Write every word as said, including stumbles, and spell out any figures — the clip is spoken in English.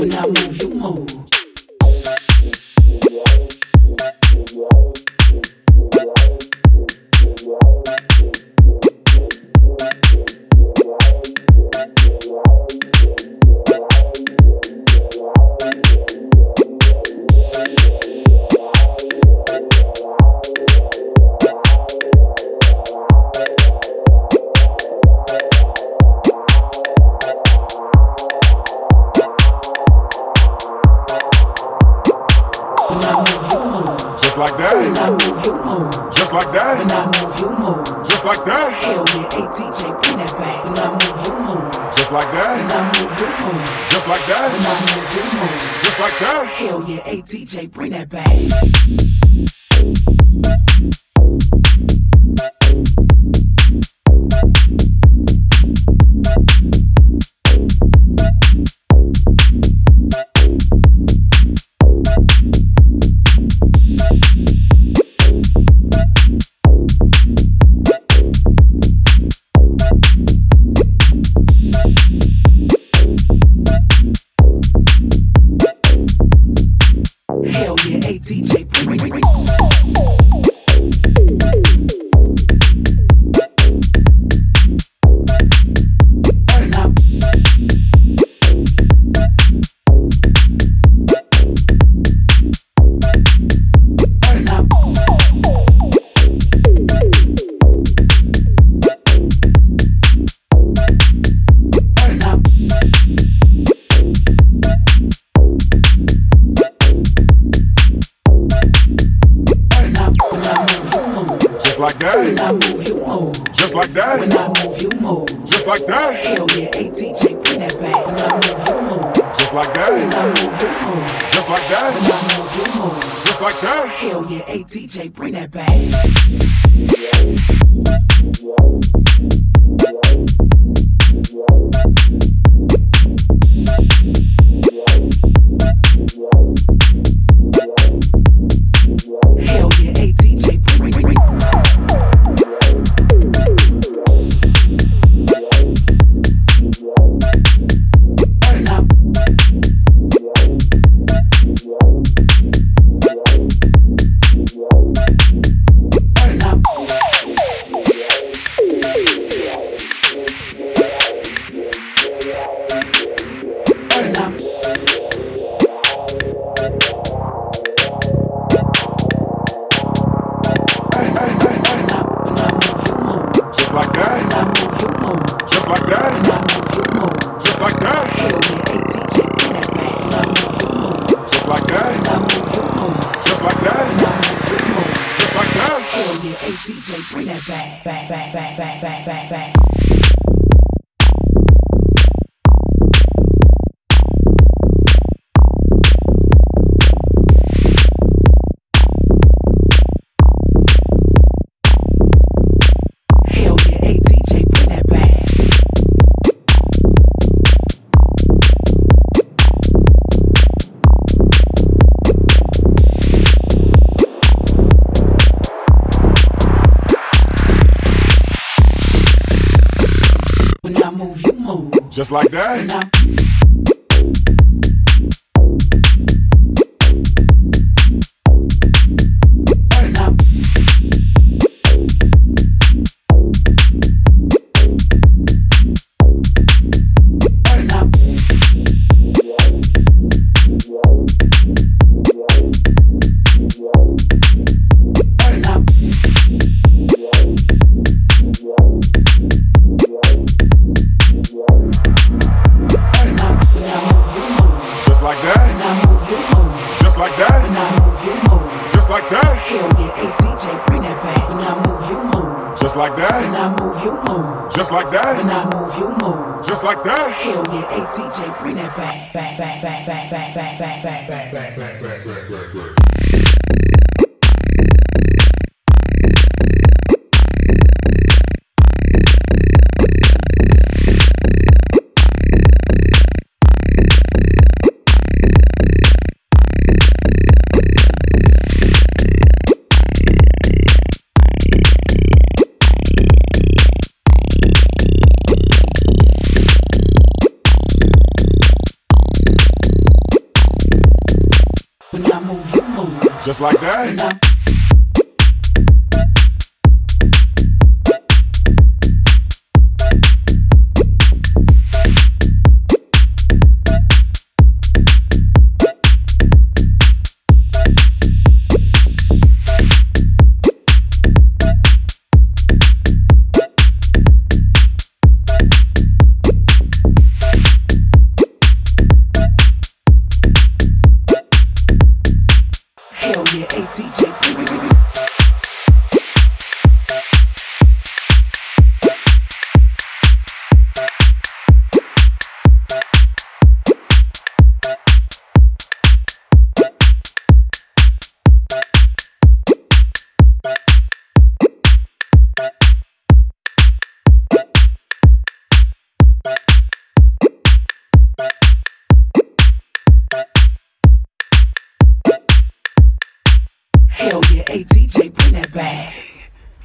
When I move, you move. Just like that. When I move, you move. Just like that. When I move, you move. Just like that. Hell yeah, A T J, bring that back. When I move, you move. Just like that. When I move, you move. Just like that. When I move, you move. Just like that. Hell yeah, A T J, bring that back. Hell yeah, A T J, bring, bring, bring. Just like that. When I move, you move. Just like that. When I move, you move. Just like that. Hell yeah, A T J, bring that back. When I move, you move. Just like When that. I move, you move. Just like When that. I move, you move. Just like that. Hell yeah, A T J, bring that back. Hell yeah, A T J, bring, bring, bring. When I when I when I Just like that. when I move, you move. Just like that. When I move, you move. Just like that. Hell yeah, A T J, bring that back. When I move, you move. Just like When that. I move, you move. Just like that. When I move, you move. Just like that. Hell yeah, A T J, bring that back, back, back, back, back, back, back, back. Hell yeah, A T J, bring that back. When I move, you move. Just like When that. I when I when I when I when I when I move, you move. Just like When that. I move, you move. Just like When that. I move, you move. Just like that. Hell yeah, A T J, bring that back. When I move, you move. Just like When that. I move, you move. Just like When that. I move, you move. Just like that. Hell yeah, A T J, bring that back, back, back, back, back, back, back, back, back, back, back, back, back, back, back, back. Just like that. Hell yeah, A T J. Hell yeah, A T J, bring that back.